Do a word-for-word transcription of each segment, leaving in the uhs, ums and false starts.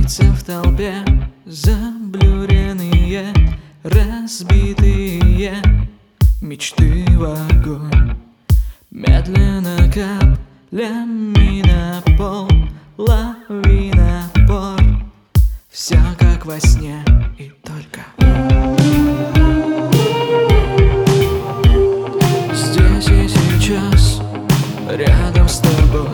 Лица в толпе заблюренные, разбитые мечты в огонь. Медленно каплями на пол, лавина пор. Все как во сне и только здесь и сейчас, рядом с тобой.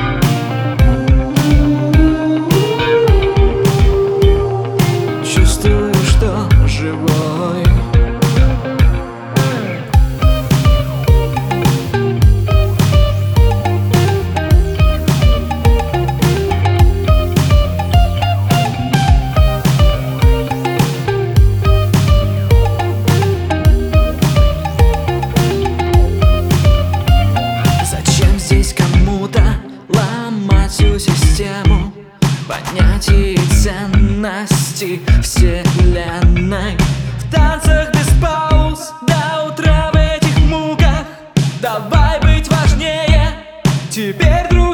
Чувствую, что живой. Зачем здесь кому-то ломать всю систему понятий и ценности вселенной? В танцах без пауз до утра в этих муках. Давай быть важнее теперь друг.